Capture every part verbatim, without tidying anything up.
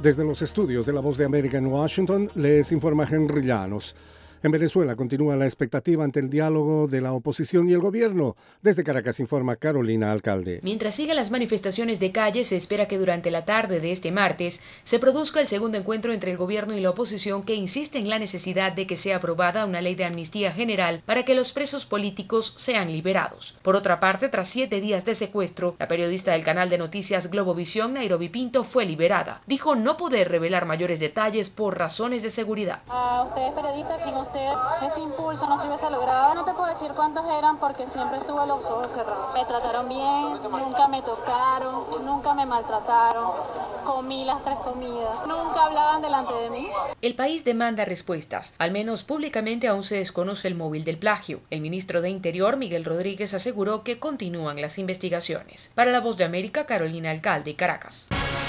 Desde los estudios de La Voz de América en Washington, les informa Henry Llanos. En Venezuela continúa la expectativa ante el diálogo de la oposición y el gobierno. Desde Caracas informa Carolina Alcalde. Mientras sigan las manifestaciones de calle, se espera que durante la tarde de este martes se produzca el segundo encuentro entre el gobierno y la oposición, que insiste en la necesidad de que sea aprobada una ley de amnistía general para que los presos políticos sean liberados. Por otra parte, tras siete días de secuestro, la periodista del canal de noticias Globovisión, Nairobi Pinto, fue liberada. Dijo no poder revelar mayores detalles por razones de seguridad. A ustedes periodistas, sin ustedes ese impulso no se hubiese logrado. No te puedo decir cuántos eran porque siempre estuve los ojos cerrados. Me trataron bien, nunca me tocaron, nunca me maltrataron. Comí las tres comidas, nunca hablaban delante de mí. El país demanda respuestas. Al menos públicamente aún se desconoce el móvil del plagio. El ministro de Interior, Miguel Rodríguez, aseguró que continúan las investigaciones. Para La Voz de América, Carolina Alcalde, Caracas.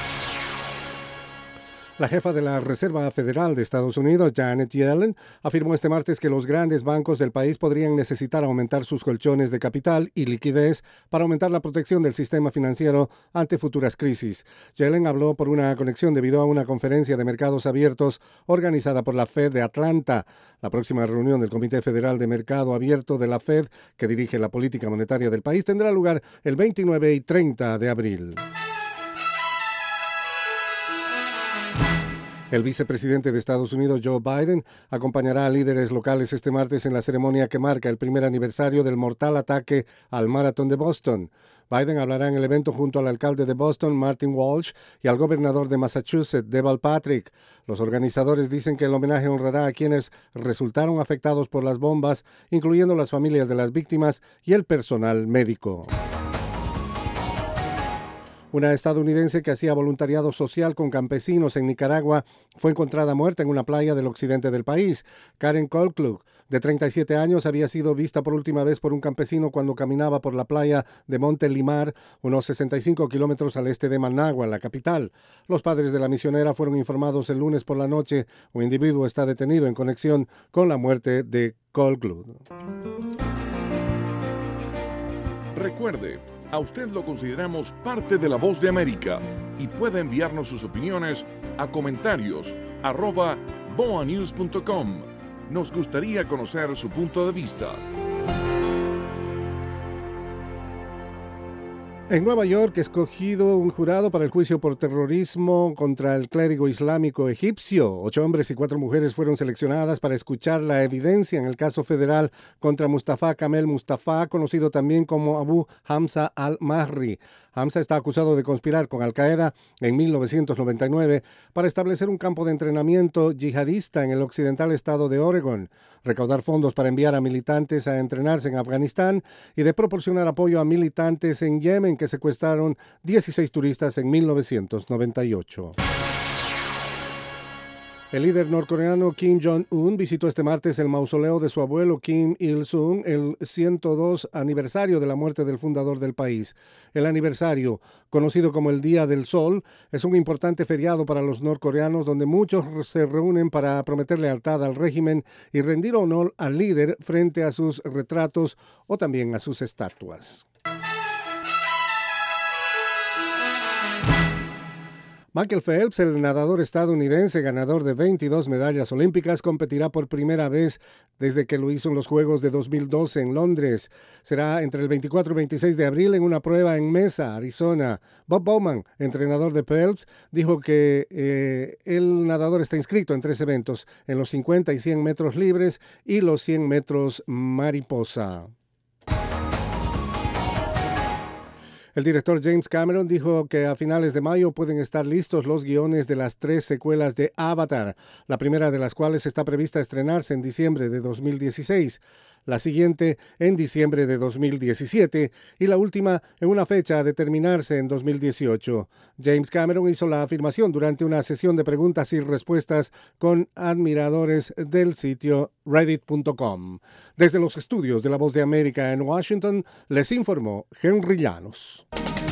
La jefa de la Reserva Federal de Estados Unidos, Janet Yellen, afirmó este martes que los grandes bancos del país podrían necesitar aumentar sus colchones de capital y liquidez para aumentar la protección del sistema financiero ante futuras crisis. Yellen habló por una conexión debido a una conferencia de mercados abiertos organizada por la Fed de Atlanta. La próxima reunión del Comité Federal de Mercado Abierto de la Fed, que dirige la política monetaria del país, tendrá lugar el veintinueve y treinta de abril. El vicepresidente de Estados Unidos, Joe Biden, acompañará a líderes locales este martes en la ceremonia que marca el primer aniversario del mortal ataque al Maratón de Boston. Biden hablará en el evento junto al alcalde de Boston, Martin Walsh, y al gobernador de Massachusetts, Deval Patrick. Los organizadores dicen que el homenaje honrará a quienes resultaron afectados por las bombas, incluyendo las familias de las víctimas y el personal médico. Una estadounidense que hacía voluntariado social con campesinos en Nicaragua fue encontrada muerta en una playa del occidente del país. Karen Kolklug, de treinta y siete años, había sido vista por última vez por un campesino cuando caminaba por la playa de Monte Limar, unos sesenta y cinco kilómetros al este de Managua, la capital. Los padres de la misionera fueron informados el lunes por la noche. Un individuo está detenido en conexión con la muerte de Kolklug. Recuerde, a usted lo consideramos parte de La Voz de América y puede enviarnos sus opiniones a comentarios arroba boa news punto com. Nos gustaría conocer su punto de vista. En Nueva York, escogido un jurado para el juicio por terrorismo contra el clérigo islámico egipcio. Ocho hombres y cuatro mujeres fueron seleccionadas para escuchar la evidencia en el caso federal contra Mustafa Kamel Mustafa, conocido también como Abu Hamza al-Mahri. Hamza está acusado de conspirar con Al-Qaeda en mil novecientos noventa y nueve para establecer un campo de entrenamiento yihadista en el occidental estado de Oregon, recaudar fondos para enviar a militantes a entrenarse en Afganistán y de proporcionar apoyo a militantes en Yemen que secuestraron dieciséis turistas en mil novecientos noventa y ocho. El líder norcoreano Kim Jong-un visitó este martes el mausoleo de su abuelo Kim Il-sung, el ciento dos aniversario de la muerte del fundador del país. El aniversario, conocido como el Día del Sol, es un importante feriado para los norcoreanos donde muchos se reúnen para prometer lealtad al régimen y rendir honor al líder frente a sus retratos o también a sus estatuas. Michael Phelps, el nadador estadounidense ganador de veintidós medallas olímpicas, competirá por primera vez desde que lo hizo en los Juegos de dos mil doce en Londres. Será entre el veinticuatro y veintiséis de abril en una prueba en Mesa, Arizona. Bob Bowman, entrenador de Phelps, dijo que eh, el nadador está inscrito en tres eventos, en los cincuenta y cien metros libres y los cien metros mariposa. El director James Cameron dijo que a finales de mayo pueden estar listos los guiones de las tres secuelas de Avatar, la primera de las cuales está prevista estrenarse en diciembre de dos mil dieciséis, la siguiente en diciembre de dos mil diecisiete y la última en una fecha a determinarse en dos mil dieciocho. James Cameron hizo la afirmación durante una sesión de preguntas y respuestas con admiradores del sitio reddit punto com. Desde los estudios de La Voz de América en Washington, les informó Henry Llanos.